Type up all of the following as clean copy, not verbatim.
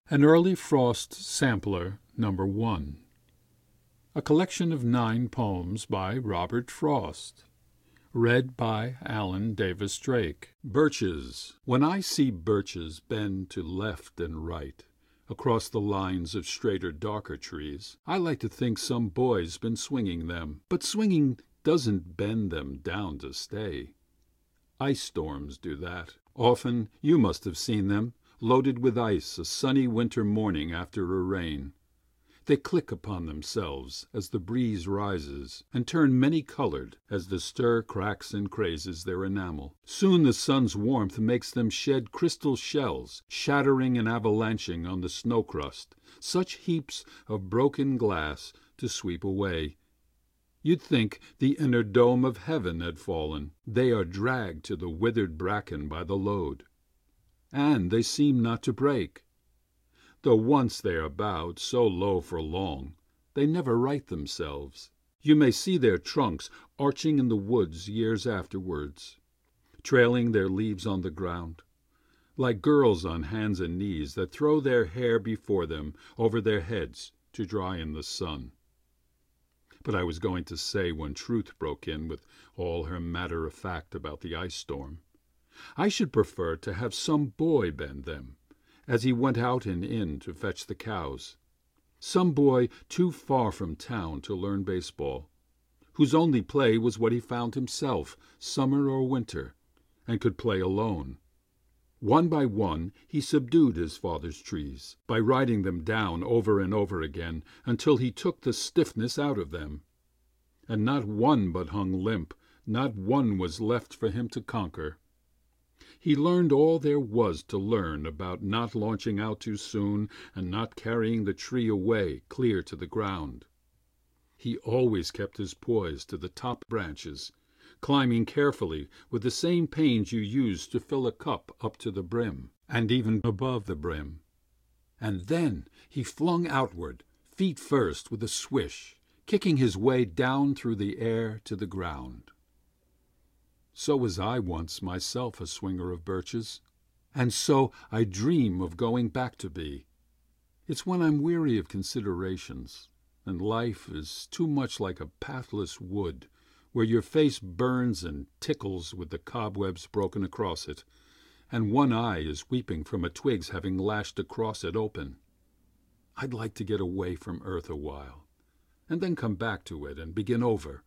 An Early Frost Sampler No. 1. A collection of 9 poems by Robert Frost. Read by Alan Davis Drake. Birches. When I see birches bend to left and right, across the lines of straighter darker trees, I like to think some boy's been swinging them. But swinging doesn't bend them down to stay. Ice storms do that. Often you must have seen them, loaded with ice a sunny winter morning after a rain. They click upon themselves as the breeze rises, and turn many-colored as the stir cracks and crazes their enamel. Soon the sun's warmth makes them shed crystal shells, shattering and avalanching on the snow crust, such heaps of broken glass to sweep away. You'd think the inner dome of heaven had fallen. They are dragged to the withered bracken by the load. And they seem not to break. Though once they are bowed so low for long, they never right themselves. You may see their trunks arching in the woods years afterwards, trailing their leaves on the ground, like girls on hands and knees that throw their hair before them over their heads to dry in the sun. But I was going to say when Truth broke in with all her matter-of-fact about the ice storm, I should prefer to have some boy bend them, as he went out and in to fetch the cows. Some boy too far from town to learn baseball, whose only play was what he found himself, summer or winter, and could play alone. One by one he subdued his father's trees, by riding them down over and over again until he took the stiffness out of them. And not one but hung limp, not one was left for him to conquer. He learned all there was to learn about not launching out too soon and not carrying the tree away clear to the ground. He always kept his poise to the top branches, climbing carefully with the same pains you use to fill a cup up to the brim, and even above the brim. And then he flung outward, feet first with a swish, kicking his way down through the air to the ground. So was I once myself a swinger of birches, and so I dream of going back to be. It's when I'm weary of considerations, and life is too much like a pathless wood, where your face burns and tickles with the cobwebs broken across it, and one eye is weeping from a twig's having lashed across it open. I'd like to get away from earth a while, and then come back to it and begin over.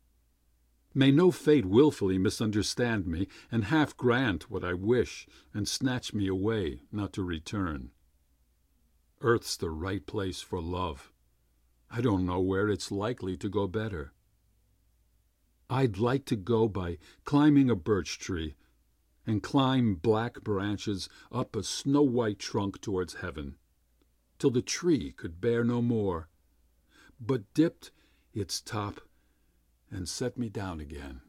May no fate wilfully misunderstand me and half grant what I wish and snatch me away not to return. Earth's the right place for love. I don't know where it's likely to go better. I'd like to go by climbing a birch tree and climb black branches up a snow-white trunk towards heaven, till the tree could bear no more, but dipped its top and set me down again.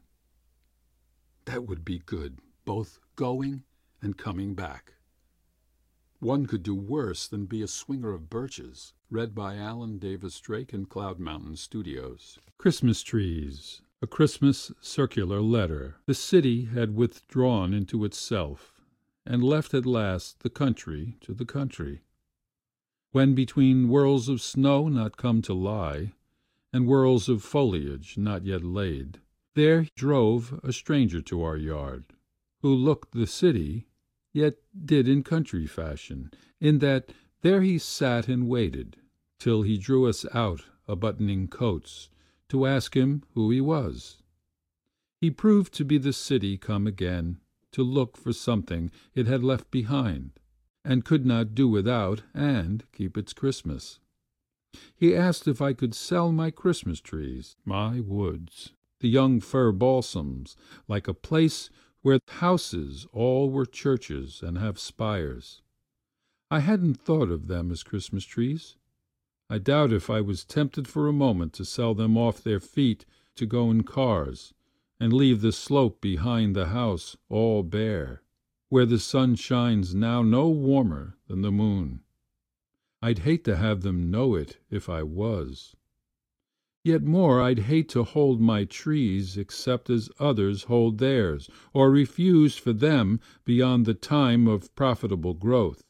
That would be good, both going and coming back. One could do worse than be a swinger of birches. Read by Alan Davis Drake in Cloud Mountain Studios. Christmas trees. A Christmas circular letter. The city had withdrawn into itself, and left at last the country to the country. When between whirls of snow not come to lie, and whirls of foliage not yet laid, there drove a stranger to our yard, who looked the city, yet did in country fashion, in that there he sat and waited, till he drew us out a-buttoning coats, to ask him who he was. He proved to be the city come again, to look for something it had left behind, and could not do without and keep its Christmas. He asked if I could sell my Christmas trees, my woods, the young fir balsams, like a place where houses all were churches and have spires. I hadn't thought of them as Christmas trees. I doubt if I was tempted for a moment to sell them off their feet to go in cars, and leave the slope behind the house all bare, where the sun shines now no warmer than the moon. I'd hate to have them know it if I was. Yet more I'd hate to hold my trees except as others hold theirs, or refuse for them beyond the time of profitable growth,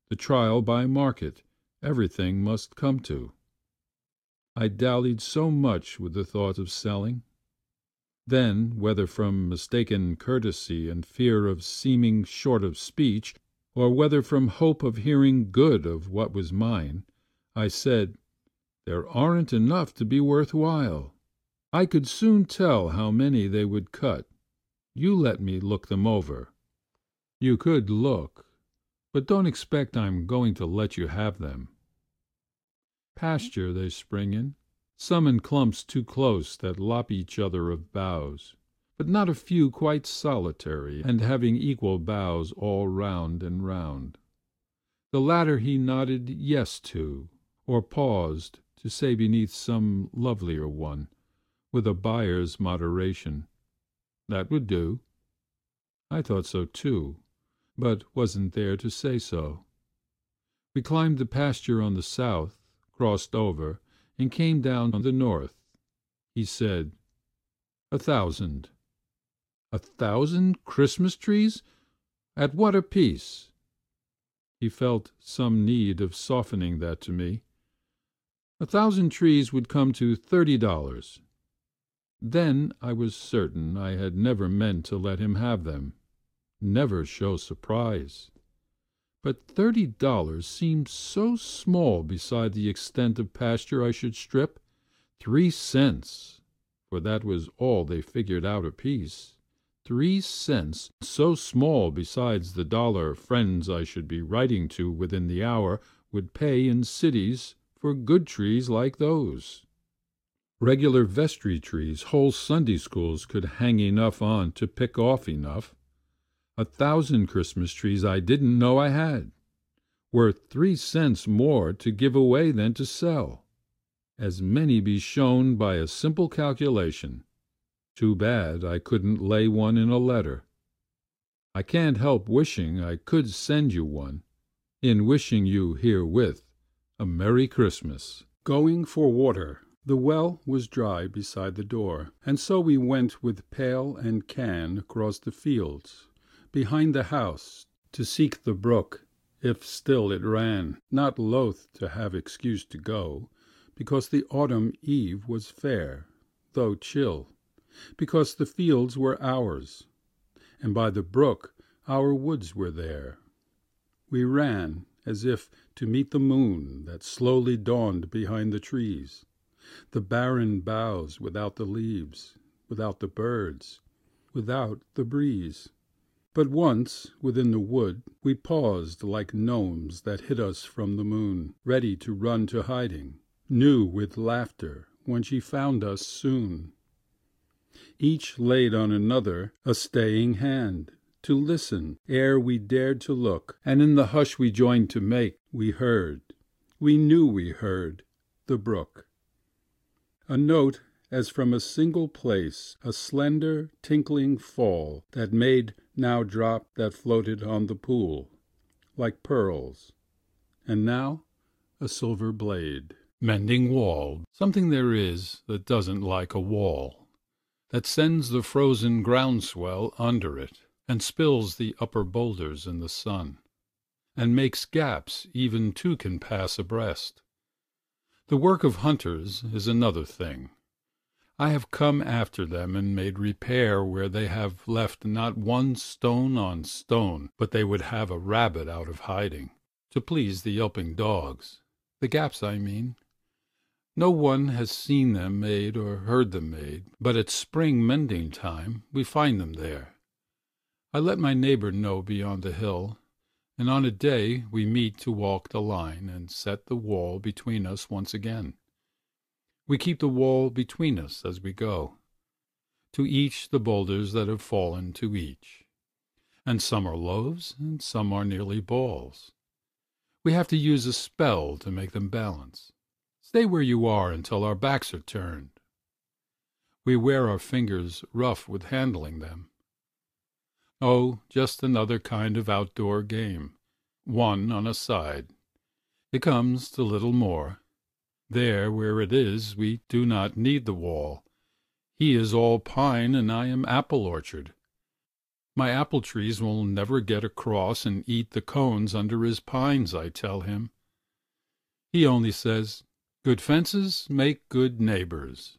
the trial by market everything must come to. I dallied so much with the thought of selling. Then, whether from mistaken courtesy and fear of seeming short of speech, or whether from hope of hearing good of what was mine, I said, "There aren't enough to be worth while. I could soon tell how many they would cut. You let me look them over." "You could look, but don't expect I'm going to let you have them. Pasture they spring in, some in clumps too close that lop each other of boughs, but not a few quite solitary and having equal boughs all round and round. The latter he nodded yes to, or paused to say beneath some lovelier one, with a buyer's moderation, "That would do." I thought so too, but wasn't there to say so. We climbed the pasture on the south, crossed over, and came down on the north. He said, 1,000. 1,000 Christmas trees? At what apiece? He felt some need of softening that to me. 1,000 trees would come to $30. Then I was certain I had never meant to let him have them, never show surprise. But $30 seemed so small beside the extent of pasture I should strip. 3 cents, for that was all they figured out apiece. 3 cents, so small besides the dollar friends I should be writing to within the hour would pay in cities for good trees like those. Regular vestry trees whole Sunday schools could hang enough on to pick off enough. 1,000 Christmas trees I didn't know I had, worth 3 cents more to give away than to sell. As many be shown by a simple calculation. Too bad I couldn't lay one in a letter. I can't help wishing I could send you one, in wishing you herewith a Merry Christmas. Going for water. The well was dry beside the door, and so we went with pail and can across the fields, behind the house, to seek the brook, if still it ran, not loath to have excuse to go, because the autumn eve was fair, though chill, because the fields were ours, and by the brook our woods were there. We ran as if to meet the moon that slowly dawned behind the trees, the barren boughs without the leaves, without the birds, without the breeze. But once, within the wood, we paused like gnomes that hid us from the moon, ready to run to hiding, new with laughter when she found us soon. Each laid on another a staying hand, to listen ere we dared to look, and in the hush we joined to make, we heard, we knew we heard, the brook. A note as from a single place, a slender tinkling fall that made now drop that floated on the pool, like pearls, and now a silver blade. Mending wall. Something there is that doesn't like a wall, that sends the frozen groundswell under it, and spills the upper boulders in the sun, and makes gaps even two can pass abreast. The work of hunters is another thing. I have come after them and made repair where they have left not one stone on stone, but they would have a rabbit out of hiding, to please the yelping dogs. The gaps, I mean. No one has seen them made or heard them made, but at spring mending time we find them there. I let my neighbor know beyond the hill, and on a day we meet to walk the line and set the wall between us once again. We keep the wall between us as we go, to each the boulders that have fallen to each, and some are loaves and some are nearly balls. We have to use a spell to make them balance. Stay where you are until our backs are turned. We wear our fingers rough with handling them. Oh, just another kind of outdoor game, one on a side. It comes to little more. There where it is we do not need the wall. He is all pine and I am apple orchard. My apple trees will never get across and eat the cones under his pines, I tell him. He only says, good fences make good neighbors.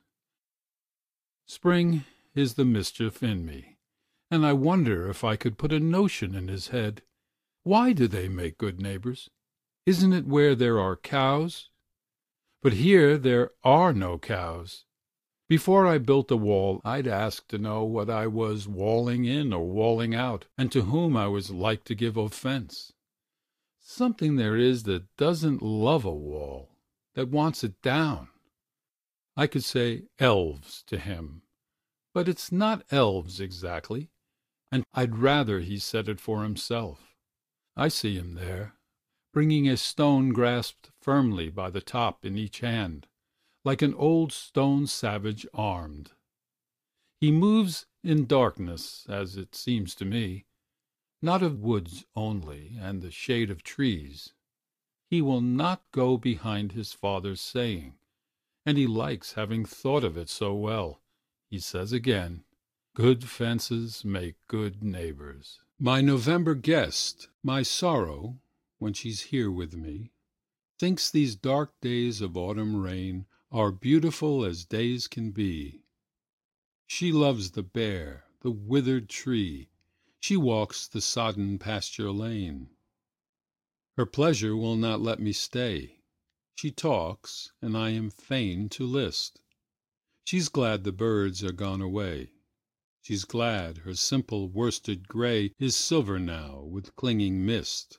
Spring is the mischief in me, and I wonder if I could put a notion in his head. Why do they make good neighbors? Isn't it where there are cows? But here there are no cows. Before I built a wall, I'd ask to know what I was walling in or walling out, and to whom I was like to give offense. Something there is that doesn't love a wall, that wants it down. I could say elves to him, but it's not elves exactly, and I'd rather he said it for himself. I see him there, bringing a stone grasped firmly by the top in each hand, like an old stone savage armed. He moves in darkness, as it seems to me, not of woods only and the shade of trees. He will not go behind his father's saying, and he likes having thought of it so well. He says again, good fences make good neighbors. My November guest, my sorrow, when she's here with me, thinks these dark days of autumn rain are beautiful as days can be. She loves the bare, the withered tree. She walks the sodden pasture lane. Her pleasure will not let me stay. She talks, and I am fain to list. She's glad the birds are gone away. She's glad her simple worsted gray is silver now with clinging mist.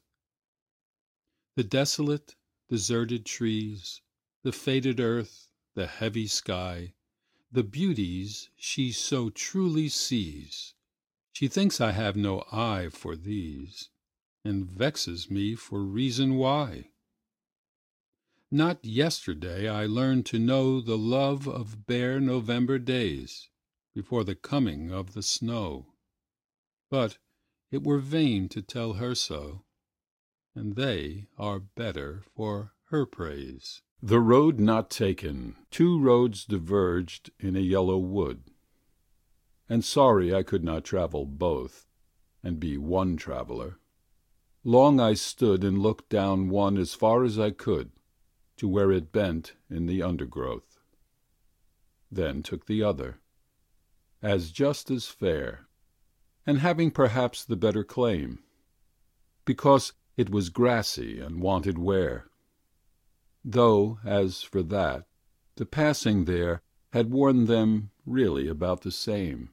The desolate, deserted trees, the faded earth, the heavy sky, the beauties she so truly sees. She thinks I have no eye for these, and vexes me for reason why. Not yesterday I learned to know the love of bare November days, before the coming of the snow. But it were vain to tell her so, and they are better for her praise. The road not taken, 2 roads diverged in a yellow wood, and sorry I could not travel both, and be one traveler. Long I stood and looked down one as far as I could, to where it bent in the undergrowth. Then took the other, as just as fair, and having perhaps the better claim, because it was grassy and wanted wear. Though, as for that, the passing there had worn them really about the same.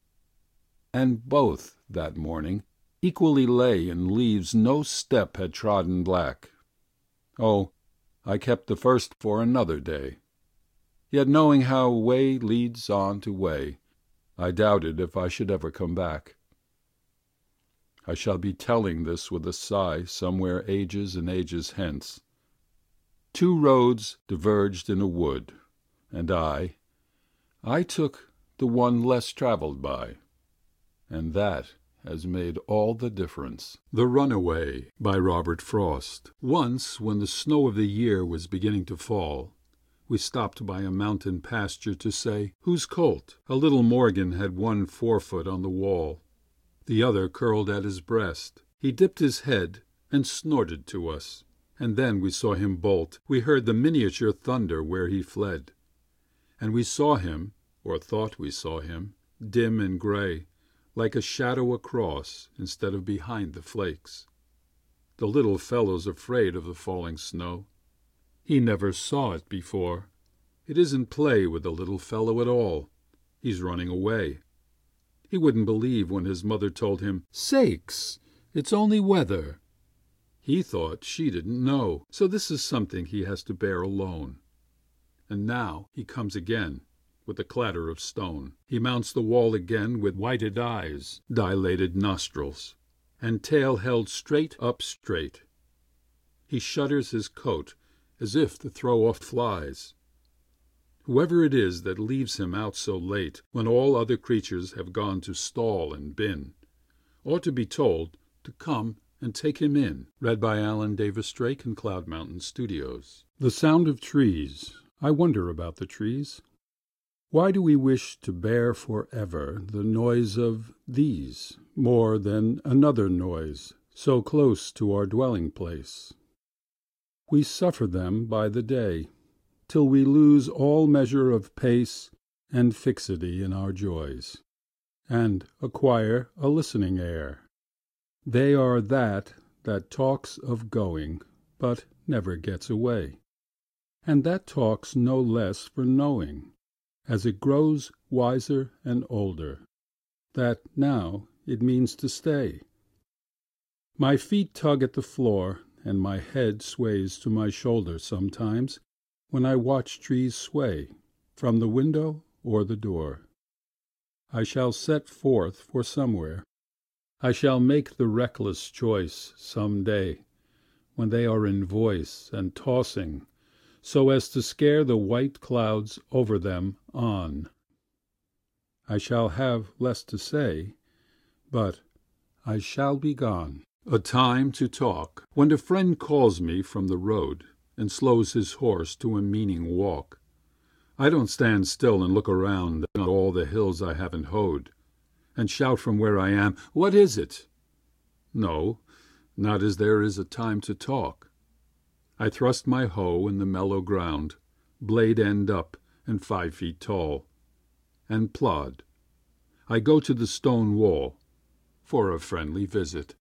And both, that morning, equally lay in leaves no step had trodden black. Oh, I kept the first for another day. Yet knowing how way leads on to way, I doubted if I should ever come back. I shall be telling this with a sigh somewhere ages and ages hence. 2 roads diverged in a wood, and I took the one less traveled by, and that has made all the difference. The Runaway by Robert Frost. Once, when the snow of the year was beginning to fall, we stopped by a mountain pasture to say, whose colt? A little Morgan had one forefoot on the wall. The other curled at his breast. He dipped his head and snorted to us. And then we saw him bolt. We heard the miniature thunder where he fled. And we saw him, or thought we saw him, dim and gray, like a shadow across instead of behind the flakes. The little fellow's afraid of the falling snow. He never saw it before. It isn't play with the little fellow at all. He's running away. He wouldn't believe when his mother told him, "Sakes, it's only weather." He thought she didn't know, so this is something he has to bear alone. And now he comes again, with a clatter of stone. He mounts the wall again with whited eyes, dilated nostrils, and tail held straight up straight. He shudders his coat as if to throw off flies. Whoever it is that leaves him out so late, when all other creatures have gone to stall and bin, ought to be told to come and take him in. Read by Alan Davis Drake in Cloud Mountain Studios. The sound of trees. I wonder about the trees. Why do we wish to bear for ever the noise of these more than another noise so close to our dwelling place? We suffer them by the day, till we lose all measure of pace and fixity in our joys, and acquire a listening air. They are that talks of going, but never gets away, and that talks no less for knowing, as it grows wiser and older, that now it means to stay. My feet tug at the floor, and my head sways to my shoulder sometimes, when I watch trees sway, from the window or the door. I shall set forth for somewhere. I shall make the reckless choice some day, when they are in voice and tossing, so as to scare the white clouds over them on. I shall have less to say, but I shall be gone. A time to talk, when a friend calls me from the road and slows his horse to a meaning walk. I don't stand still and look around at all the hills I haven't hoed, and shout from where I am, "What is it?" No, not as there is a time to talk. I thrust my hoe in the mellow ground, blade end up and 5 feet tall, and plod. I go to the stone wall for a friendly visit.